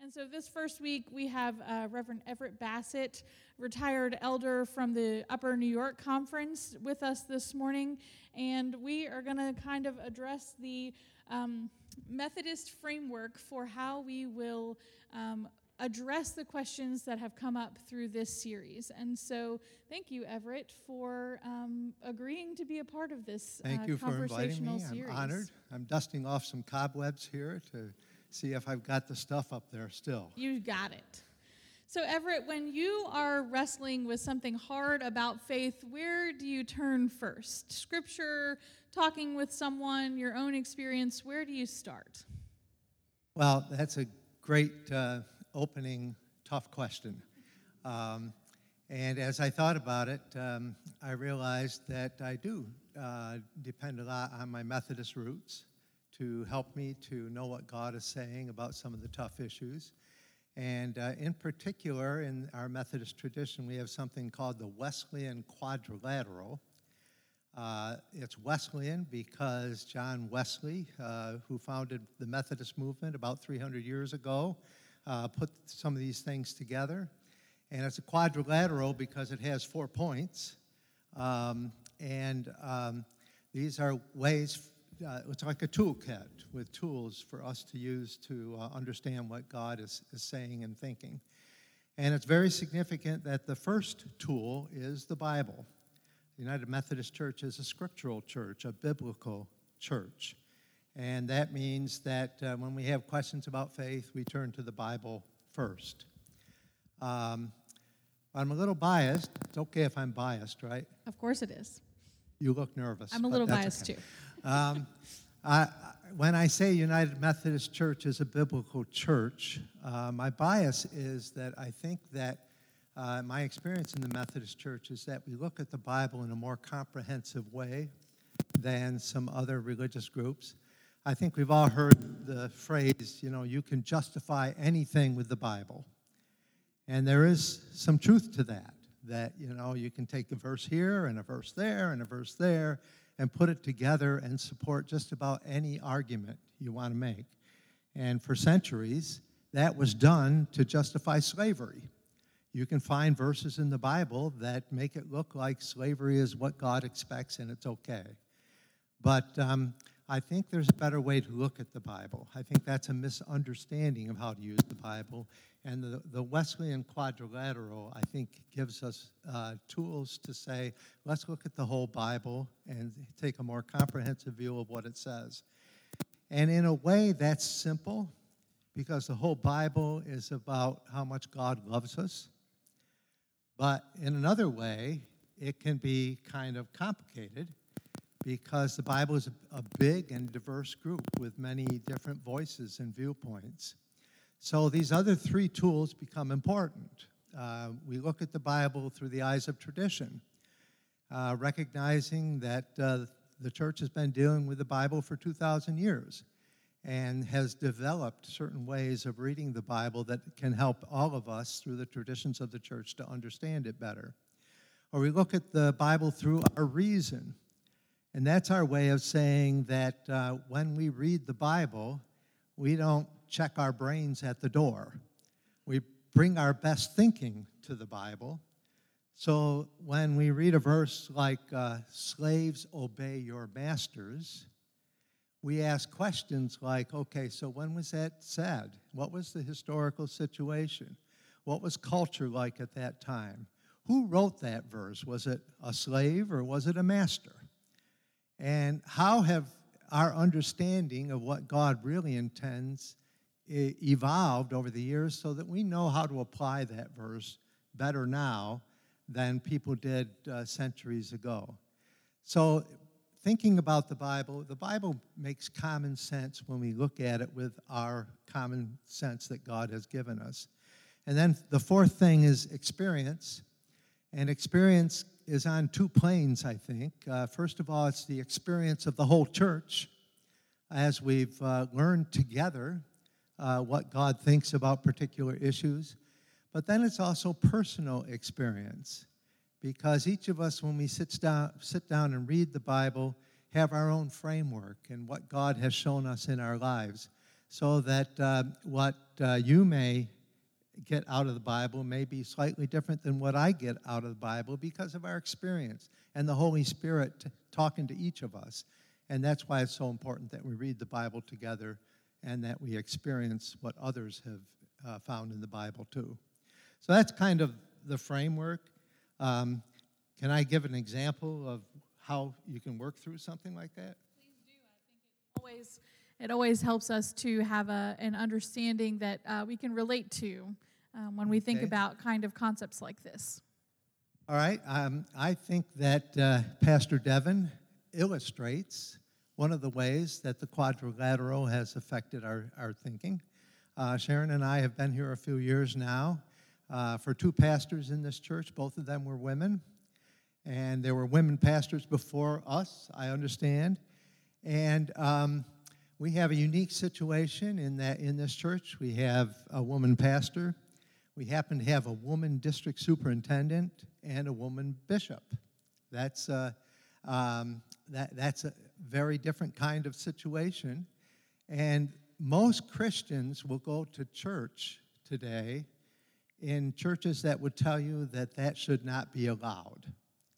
And so this first week, we have Reverend Everett Bassett, retired elder from the Upper New York Conference, with us this morning. And we are going to kind of address the Methodist framework for how we will address the questions that have come up through this series. And so thank you, Everett, for agreeing to be a part of this Thank you for inviting me. series. I'm honored. I'm dusting off some cobwebs here to see if I've got the stuff up there still. You got it. So, Everett, when you are wrestling with something hard about faith, where do you turn first? Scripture, talking with someone, your own experience, where do you start? Well, that's a great opening, tough question. And as I thought about it, I realized that I do depend a lot on my Methodist roots to help me to know what God is saying about some of the tough issues. And in particular, in our Methodist tradition, we have something called the Wesleyan Quadrilateral. It's Wesleyan because John Wesley, who founded the Methodist movement about 300 years ago, put some of these things together. And it's a quadrilateral because it has 4 points. These are ways, it's like a toolkit with tools for us to use to understand what God is saying and thinking. And it's very significant that the first tool is the Bible. The United Methodist Church is a scriptural church, a biblical church. And that means that when we have questions about faith, we turn to the Bible first. I'm a little biased. It's okay if I'm biased, right? Of course it is. You look nervous. I'm a little biased, okay. too. When I say United Methodist Church is a biblical church, my bias is that I think that my experience in the Methodist Church is that we look at the Bible in a more comprehensive way than some other religious groups. I think we've all heard the phrase, you can justify anything with the Bible. And there is some truth to that, you can take a verse here and a verse there and a verse there and put it together and support just about any argument you want to make. And for centuries, that was done to justify slavery. You can find verses in the Bible that make it look like slavery is what God expects and it's okay. But I think there's a better way to look at the Bible. I think that's a misunderstanding of how to use the Bible. And the Wesleyan Quadrilateral, I think, gives us tools to say, let's look at the whole Bible and take a more comprehensive view of what it says. And in a way, that's simple, because the whole Bible is about how much God loves us. But in another way, it can be kind of complicated, because the Bible is a big and diverse group with many different voices and viewpoints. So these other 3 tools become important. We look at the Bible through the eyes of tradition, recognizing that the church has been dealing with the Bible for 2,000 years and has developed certain ways of reading the Bible that can help all of us through the traditions of the church to understand it better. Or we look at the Bible through our reason. And that's our way of saying that when we read the Bible, we don't check our brains at the door. We bring our best thinking to the Bible. So when we read a verse like, slaves, obey your masters, we ask questions like, okay, so when was that said? What was the historical situation? What was culture like at that time? Who wrote that verse? Was it a slave or was it a master? And how have our understanding of what God really intends evolved over the years so that we know how to apply that verse better now than people did centuries ago? So thinking about the Bible makes common sense when we look at it with our common sense that God has given us. And then the fourth thing is experience. And experience is on 2 planes, I think. First of all, it's the experience of the whole church as we've learned together what God thinks about particular issues. But then it's also personal experience, because each of us, when we sit down and read the Bible, have our own framework and what God has shown us in our lives. so that what you may get out of the Bible may be slightly different than what I get out of the Bible because of our experience and the Holy Spirit talking to each of us. And that's why it's so important that we read the Bible together and that we experience what others have found in the Bible too. So that's kind of the framework. Can I give an example of how you can work through something like that? Please do. I think it always helps us to have an understanding that we can relate to when we think about kind of concepts like this. All right. I think that Pastor Devin illustrates one of the ways that the quadrilateral has affected our thinking. Sharon and I have been here a few years now. For two pastors in this church, both of them were women. And there were women pastors before us, I understand. And we have a unique situation in that in this church we have a woman pastor. We happen to have a woman district superintendent and a woman bishop. That's a very different kind of situation. And most Christians will go to church today in churches that would tell you that that should not be allowed.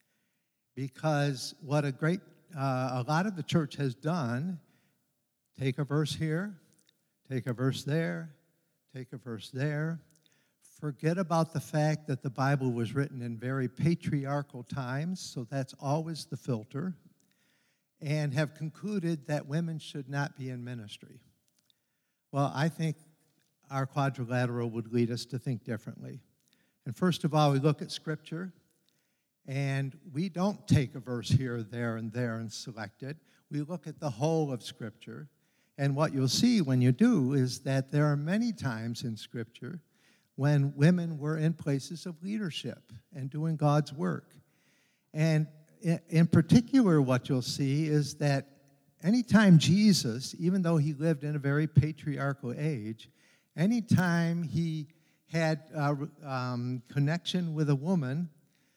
Because what a lot of the church has done, take a verse here, take a verse there, take a verse there. Forget about the fact that the Bible was written in very patriarchal times, so that's always the filter, and have concluded that women should not be in ministry. Well, I think our quadrilateral would lead us to think differently. And first of all, we look at Scripture, and we don't take a verse here, there, and select it. We look at the whole of Scripture, and what you'll see when you do is that there are many times in Scripture when women were in places of leadership and doing God's work. And in particular, what you'll see is that anytime Jesus, even though he lived in a very patriarchal age, anytime he had connection with a woman,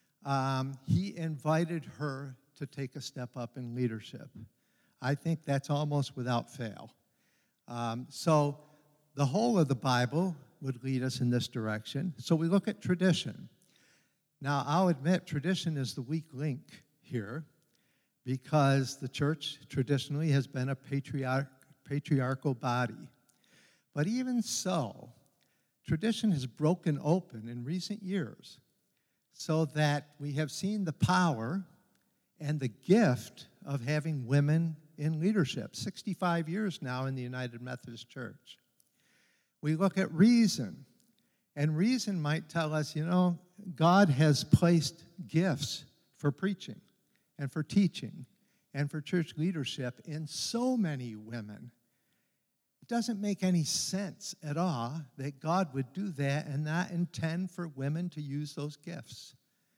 he invited her to take a step up in leadership. I think that's almost without fail. So the whole of the Bible would lead us in this direction. So we look at tradition. Now, I'll admit tradition is the weak link here because the church traditionally has been a patriarchal body. But even so, tradition has broken open in recent years so that we have seen the power and the gift of having women in leadership, 65 years now in the United Methodist Church. We look at reason, and reason might tell us, God has placed gifts for preaching and for teaching and for church leadership in so many women. It doesn't make any sense at all that God would do that and not intend for women to use those gifts.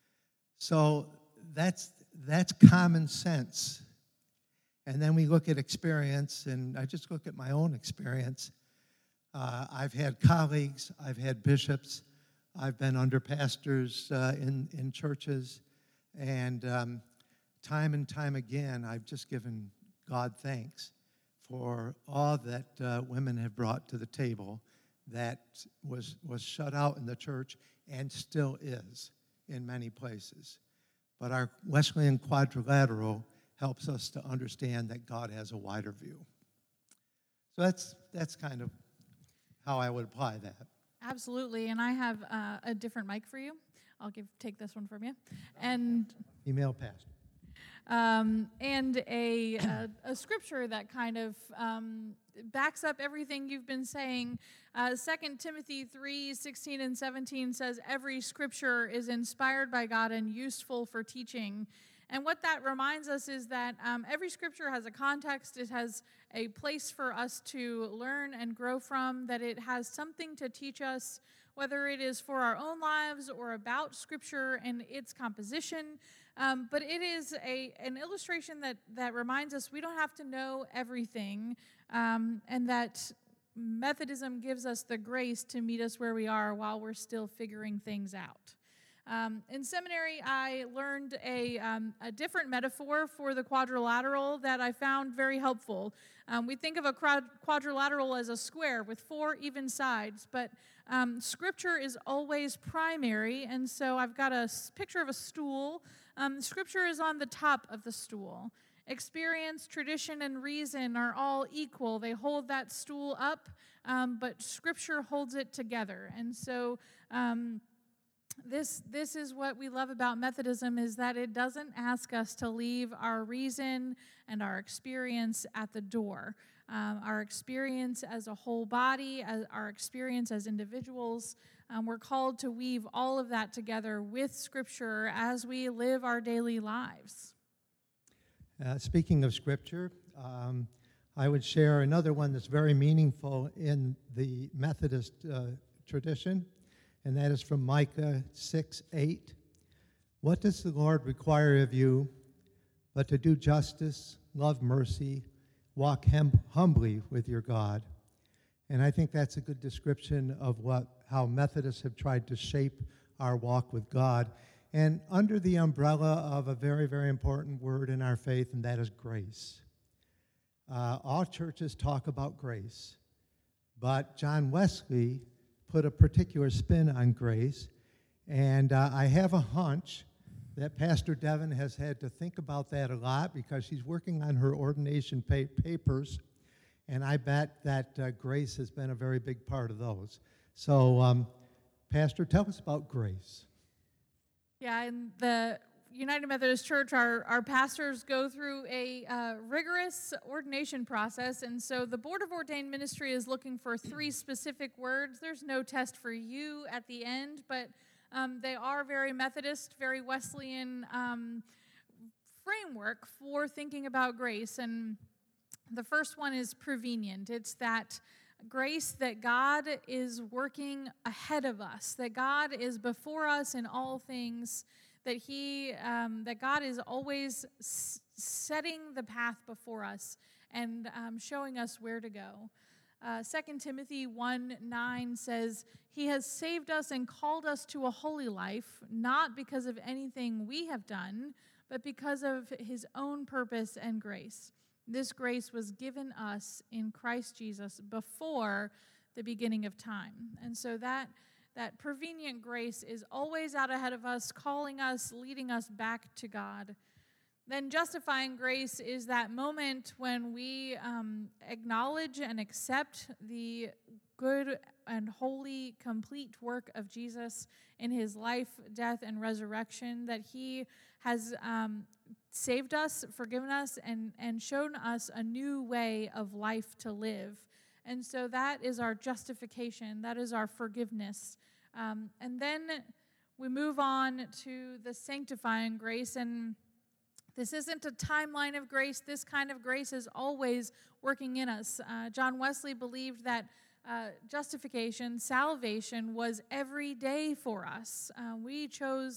So that's common sense. And then we look at experience, and I just look at my own experience. I've had colleagues, I've had bishops, I've been under pastors in churches, and time and time again, I've just given God thanks for all that women have brought to the table that was shut out in the church and still is in many places. But our Wesleyan quadrilateral helps us to understand that God has a wider view. So that's kind of how I would apply that. Absolutely, and I have a different mic for you. I'll take this one from you, and Email pastor. And a scripture that kind of backs up everything you've been saying. 2 Timothy 3:16 and 17 says, every scripture is inspired by God and useful for teaching. And what that reminds us is that every scripture has a context. It has a place for us to learn and grow from, that it has something to teach us, whether it is for our own lives or about scripture and its composition. But it is an illustration that reminds us we don't have to know everything, and that Methodism gives us the grace to meet us where we are while we're still figuring things out. In seminary, I learned a different metaphor for the quadrilateral that I found very helpful. We think of a quadrilateral as a square with 4 even sides, but Scripture is always primary, and so I've got a picture of a stool. Scripture is on the top of the stool. Experience, tradition, and reason are all equal. They hold that stool up, but Scripture holds it together. And so this is what we love about Methodism, is that it doesn't ask us to leave our reason and our experience at the door. Our experience as a whole body, as our experience as individuals, we're called to weave all of that together with Scripture as we live our daily lives. Speaking of Scripture, I would share another one that's very meaningful in the Methodist tradition, and that is from Micah 6:8. What does the Lord require of you but to do justice, love mercy, walk humbly with your God? And I think that's a good description of how Methodists have tried to shape our walk with God, and under the umbrella of a very, very important word in our faith, and that is grace. All churches talk about grace, but John Wesley put a particular spin on grace, and I have a hunch that Pastor Devin has had to think about that a lot because she's working on her ordination papers, and I bet that grace has been a very big part of those. So, Pastor, tell us about grace. Yeah, in the United Methodist Church, our pastors go through a rigorous ordination process, and so the Board of Ordained Ministry is looking for 3 specific words. There's no test for you at the end, but they are very Methodist, very Wesleyan framework for thinking about grace, and the first one is prevenient. It's that grace that God is working ahead of us, that God is before us in all things, that God is always setting the path before us and showing us where to go. 2 Timothy 1:9 says, He has saved us and called us to a holy life, not because of anything we have done, but because of His own purpose and grace. This grace was given us in Christ Jesus before the beginning of time. And so that prevenient grace is always out ahead of us, calling us, leading us back to God. Then justifying grace is that moment when we acknowledge and accept the good and holy, complete work of Jesus in His life, death, and resurrection, that He has saved us, forgiven us, and shown us a new way of life to live. And so that is our justification. That is our forgiveness. And then we move on to the sanctifying grace. And this isn't a timeline of grace. This kind of grace is always working in us. John Wesley believed that justification, salvation, was every day for us. We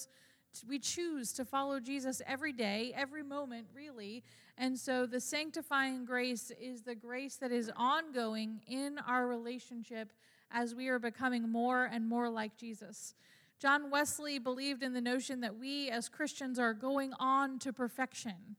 choose to follow Jesus every day, every moment, really. And so the sanctifying grace is the grace that is ongoing in our relationship as we are becoming more and more like Jesus. John Wesley believed in the notion that we as Christians are going on to perfection.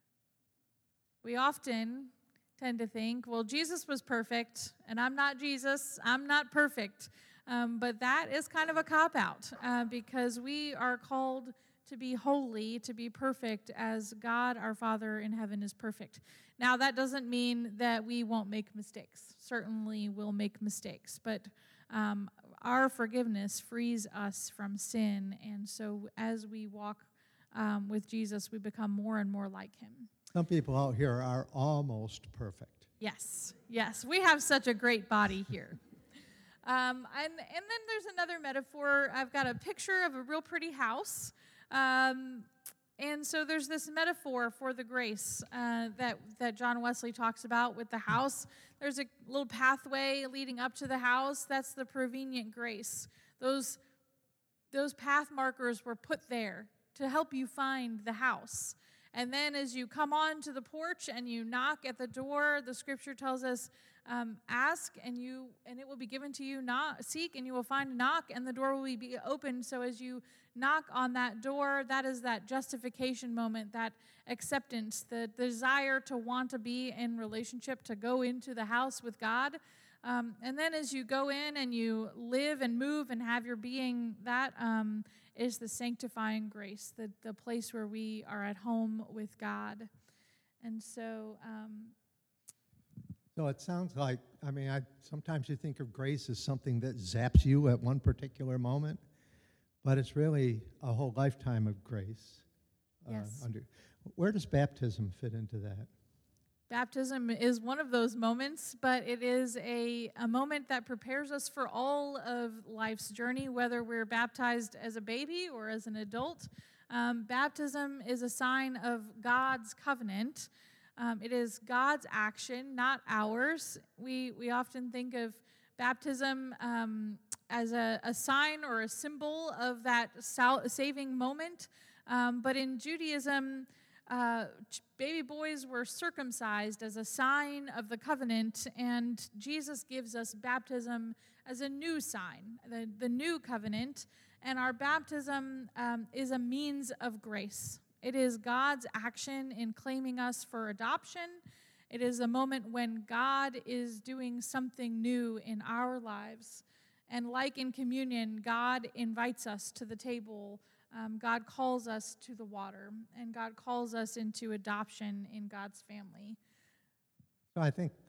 We often tend to think, well, Jesus was perfect, and I'm not Jesus, I'm not perfect. But that is kind of a cop-out because we are called to be holy, to be perfect as God, our Father in heaven, is perfect. Now, that doesn't mean that we won't make mistakes. Certainly we'll make mistakes, but our forgiveness frees us from sin, and so as we walk with Jesus, we become more and more like Him. Some people out here are almost perfect. Yes, we have such a great body here. And then there's another metaphor. I've got a picture of a real pretty house. And so there's this metaphor for the grace that John Wesley talks about with the house. There's a little pathway leading up to the house. That's the prevenient grace. Those path markers were put there to help you find the house. And then as you come on to the porch and you knock at the door, the scripture tells us ask and it will be given to you. Seek and you will find. Knock and the door will be opened. So as you knock on that door, that is that justification moment, that acceptance, the desire to want to be in relationship, to go into the house with God. And then as you go in and you live and move and have your being, that is the sanctifying grace, the place where we are at home with God. And so... So it sounds like, sometimes you think of grace as something that zaps you at one particular moment, but it's really a whole lifetime of grace. Yes. Where does baptism fit into that? Baptism is one of those moments, but it is a moment that prepares us for all of life's journey, whether we're baptized as a baby or as an adult. Baptism is a sign of God's covenant. It is God's action, not ours. We often think of baptism as a sign or a symbol of that saving moment. But in Judaism, baby boys were circumcised as a sign of the covenant, and Jesus gives us baptism as a new sign, the new covenant. And our baptism is a means of grace. It is God's action in claiming us for adoption. It is a moment when God is doing something new in our lives. And like in communion, God invites us to the table. God calls us to the water. And God calls us into adoption in God's family. So I think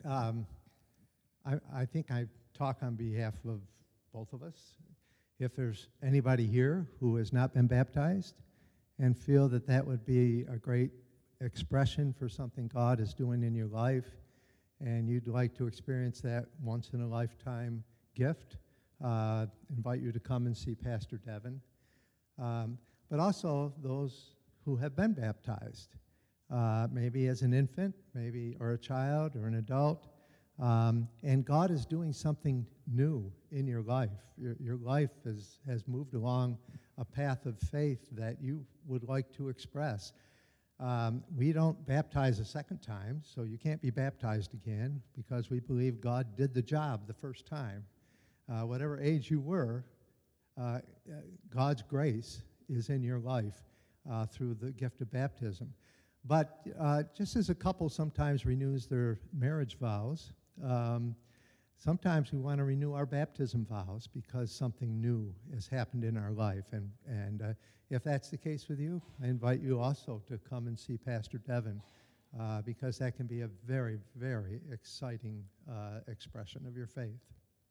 I talk on behalf of both of us. If there's anybody here who has not been baptized, and feel that that would be a great expression for something God is doing in your life, and you'd like to experience that once-in-a-lifetime gift, invite you to come and see Pastor Devin. But also those who have been baptized, maybe as an infant, or a child, or an adult, and God is doing something new in your life. Your life has moved along a path of faith that you would like to express. We don't baptize a second time, so you can't be baptized again, because we believe God did the job the first time. Whatever age you were, God's grace is in your life through the gift of baptism. But just as a couple sometimes renews their marriage vows, sometimes we want to renew our baptism vows because something new has happened in our life. And if that's the case with you, I invite you also to come and see Pastor Devin, because that can be a very, very exciting expression of your faith.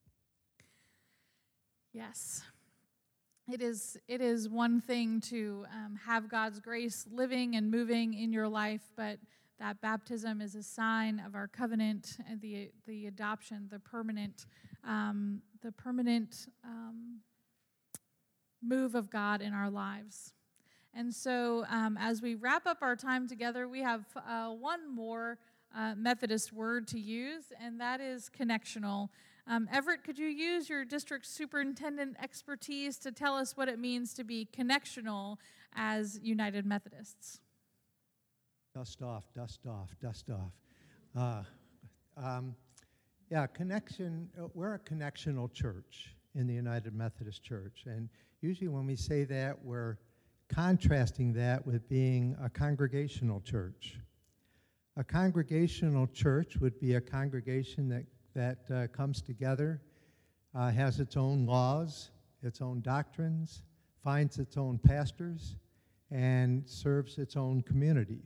Yes. It is one thing to have God's grace living and moving in your life, but that baptism is a sign of our covenant and the adoption, the permanent move of God in our lives. And so as we wrap up our time together, we have one more Methodist word to use, and that is connectional. Everett, could you use your district superintendent expertise to tell us what it means to be connectional as United Methodists? Dust off. Connection. We're a connectional church in the United Methodist Church. And usually when we say that, we're contrasting that with being a congregational church. A congregational church would be a congregation that comes together, has its own laws, its own doctrines, finds its own pastors, and serves its own community.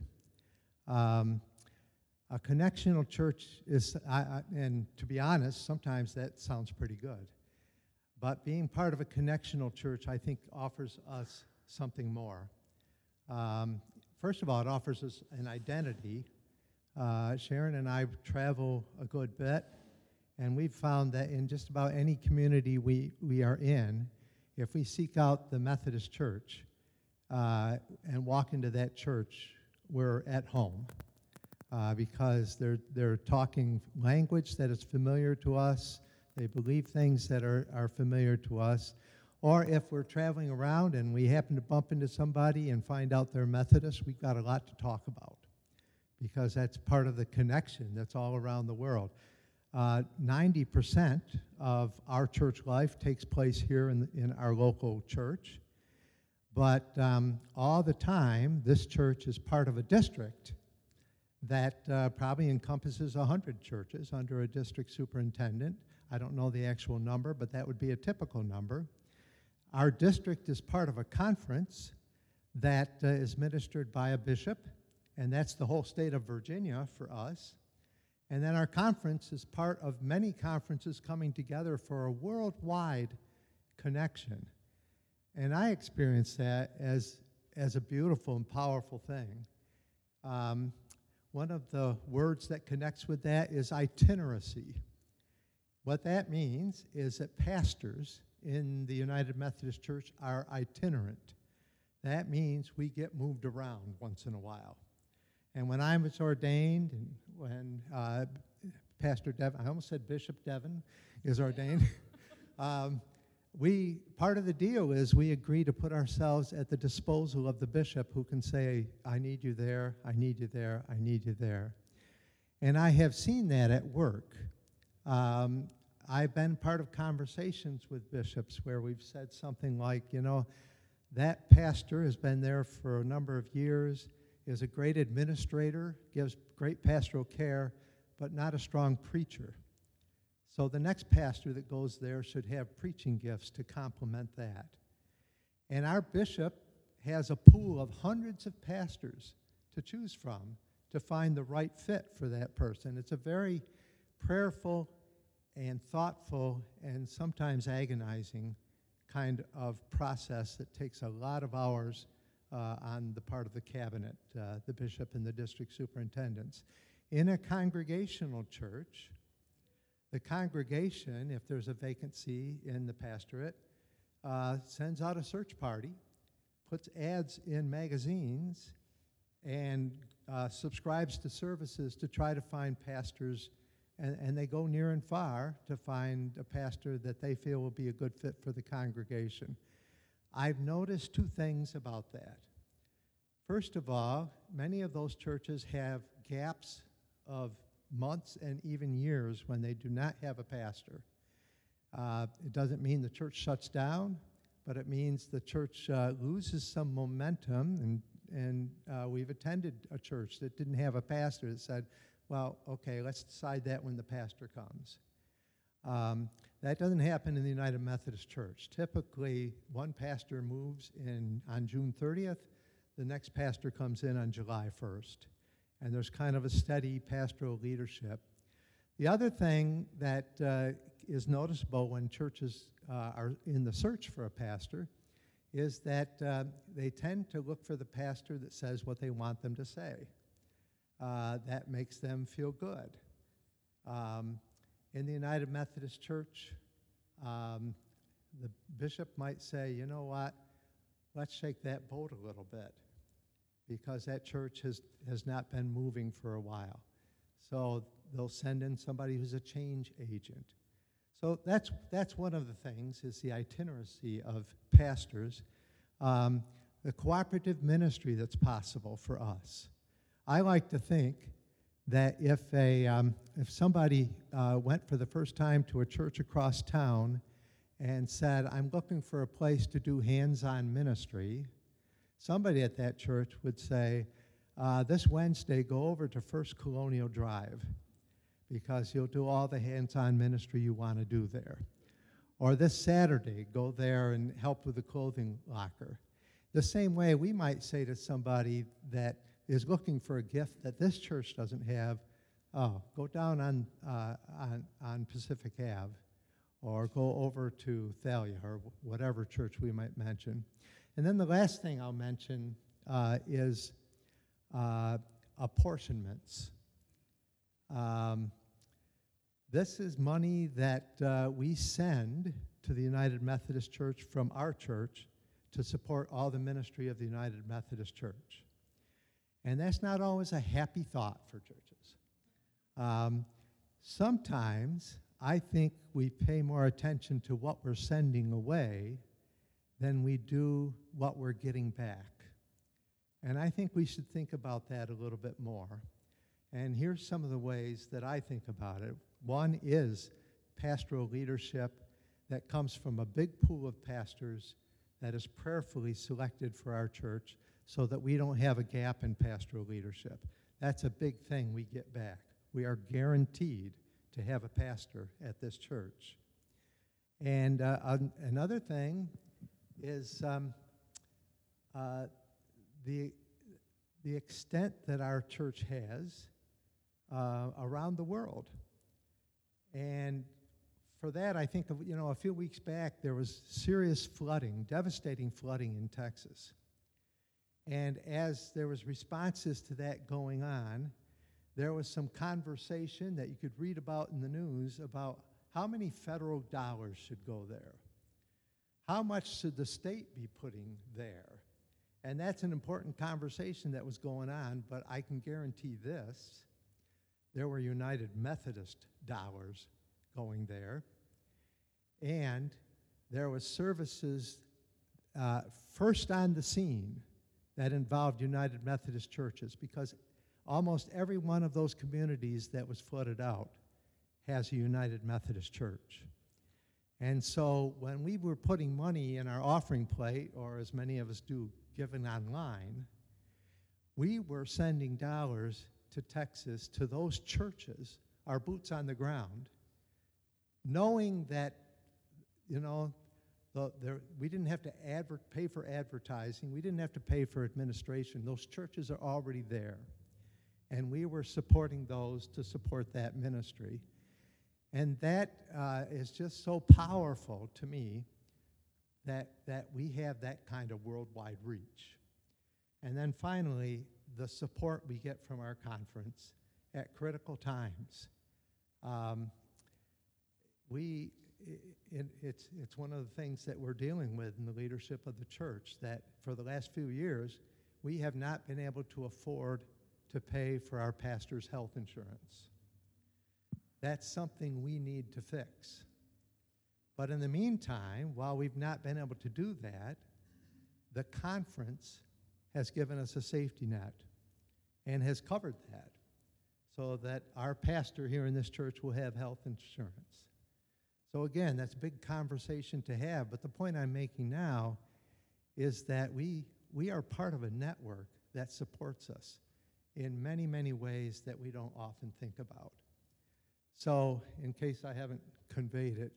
A connectional church is, and to be honest, sometimes that sounds pretty good. But being part of a connectional church, I think, offers us something more. First of all, it offers us an identity. Sharon and I travel a good bit, and we've found that in just about any community we are in, if we seek out the Methodist Church and walk into that church, we're at home because they're talking language that is familiar to us. They believe things that are familiar to us. Or if we're traveling around and we happen to bump into somebody and find out they're Methodist, we've got a lot to talk about because that's part of the connection that's all around the world. 90% of our church life takes place here in our local church. But all the time, this church is part of a district that probably encompasses 100 churches under a district superintendent. I don't know the actual number, but that would be a typical number. Our district is part of a conference that is ministered by a bishop, and that's the whole state of Virginia for us. And then our conference is part of many conferences coming together for a worldwide connection. And I experience that as a beautiful and powerful thing. One of the words that connects with that is itineracy. What that means is that pastors in the United Methodist Church are itinerant. That means we get moved around once in a while. And when I was ordained, and when Pastor Devin, I almost said Bishop Devin, is ordained, part of the deal is we agree to put ourselves at the disposal of the bishop, who can say, I need you there, I need you there, I need you there. And I have seen that at work. I've been part of conversations with bishops where we've said something like, that pastor has been there for a number of years, is a great administrator, gives great pastoral care, but not a strong preacher. So the next pastor that goes there should have preaching gifts to complement that. And our bishop has a pool of hundreds of pastors to choose from to find the right fit for that person. It's a very prayerful and thoughtful and sometimes agonizing kind of process that takes a lot of hours on the part of the cabinet, the bishop and the district superintendents. In a congregational church, the congregation, if there's a vacancy in the pastorate, sends out a search party, puts ads in magazines, and subscribes to services to try to find pastors, and they go near and far to find a pastor that they feel will be a good fit for the congregation. I've noticed two things about that. First of all, many of those churches have gaps of months and even years when they do not have a pastor. It doesn't mean the church shuts down, but it means the church loses some momentum, and we've attended a church that didn't have a pastor that said, well, okay, let's decide that when the pastor comes. That doesn't happen in the United Methodist Church. Typically, one pastor moves on June 30th, the next pastor comes in on July 1st. And there's kind of a steady pastoral leadership. The other thing that is noticeable when churches are in the search for a pastor is that they tend to look for the pastor that says what they want them to say. That makes them feel good. In the United Methodist Church, the bishop might say, you know what, let's shake that boat a little bit, because that church has not been moving for a while. So they'll send in somebody who's a change agent. So that's one of the things, is the itineracy of pastors. The cooperative ministry that's possible for us. I like to think that if somebody went for the first time to a church across town and said, I'm looking for a place to do hands-on ministry, somebody at that church would say, this Wednesday, go over to First Colonial Drive, because you'll do all the hands-on ministry you want to do there. Or this Saturday, go there and help with the clothing locker. The same way we might say to somebody that is looking for a gift that this church doesn't have, go down on Pacific Ave, or go over to Thalia, or whatever church we might mention. And then the last thing I'll mention is apportionments. This is money that we send to the United Methodist Church from our church to support all the ministry of the United Methodist Church. And that's not always a happy thought for churches. Sometimes I think we pay more attention to what we're sending away than we do what we're getting back. And I think we should think about that a little bit more. And here's some of the ways that I think about it. One is pastoral leadership that comes from a big pool of pastors that is prayerfully selected for our church so that we don't have a gap in pastoral leadership. That's a big thing we get back. We are guaranteed to have a pastor at this church. And another thing is the extent that our church has around the world. And for that, I think, a few weeks back, there was serious flooding, devastating flooding in Texas. And as there was responses to that going on, there was some conversation that you could read about in the news about how many federal dollars should go there. How much should the state be putting there? And that's an important conversation that was going on, but I can guarantee this. There were United Methodist dollars going there. And there was services first on the scene that involved United Methodist churches, because almost every one of those communities that was flooded out has a United Methodist church. And so when we were putting money in our offering plate, or as many of us do, giving online, we were sending dollars to Texas, to those churches, our boots on the ground, knowing that, we didn't have to pay for advertising. We didn't have to pay for administration. Those churches are already there. And we were supporting those to support that ministry. And that is just so powerful to me that we have that kind of worldwide reach. And then finally, the support we get from our conference at critical times. It's one of the things that we're dealing with in the leadership of the church, that for the last few years, we have not been able to afford to pay for our pastor's health insurance. That's something we need to fix. But in the meantime, while we've not been able to do that, the conference has given us a safety net and has covered that so that our pastor here in this church will have health insurance. So again, that's a big conversation to have, but the point I'm making now is that we are part of a network that supports us in many, many ways that we don't often think about. So, in case I haven't conveyed it,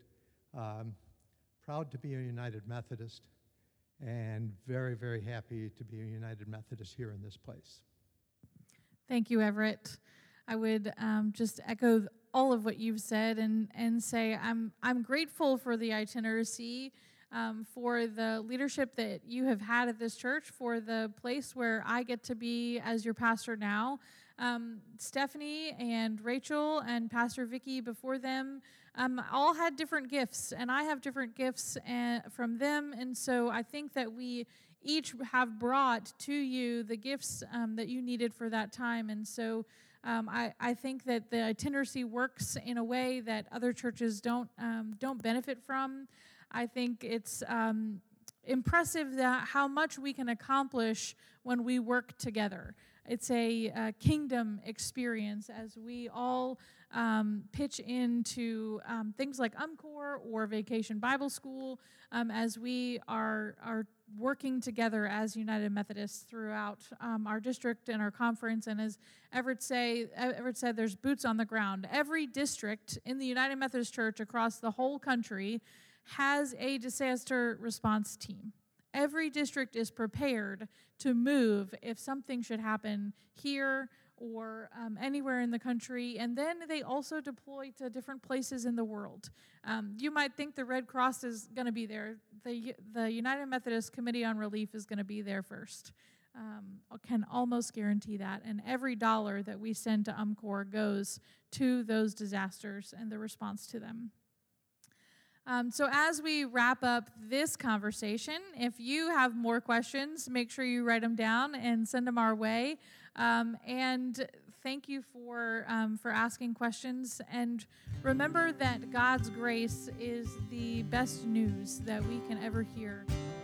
proud to be a United Methodist, and very, very happy to be a United Methodist here in this place. Thank you, Everett. I would just echo all of what you've said and say I'm grateful for the Itineracy, for the leadership that you have had at this church, for the place where I get to be as your pastor now. Stephanie and Rachel and Pastor Vicky before them all had different gifts, and I have different gifts from them, and so I think that we each have brought to you the gifts that you needed for that time, and so I think that the Itineracy works in a way that other churches don't benefit from. I think it's impressive that how much we can accomplish when we work together. It's a kingdom experience as we all pitch into things like UMCOR or Vacation Bible School, as we are working together as United Methodists throughout our district and our conference. And as Everett said, there's boots on the ground. Every district in the United Methodist Church across the whole country has a disaster response team. Every district is prepared to move if something should happen here or anywhere in the country, and then they also deploy to different places in the world. You might think the Red Cross is going to be there. The United Methodist Committee on Relief is going to be there first. I can almost guarantee that, and every dollar that we send to UMCOR goes to those disasters and the response to them. So as we wrap up this conversation, if you have more questions, make sure you write them down and send them our way. And thank you for asking questions. And remember that God's grace is the best news that we can ever hear.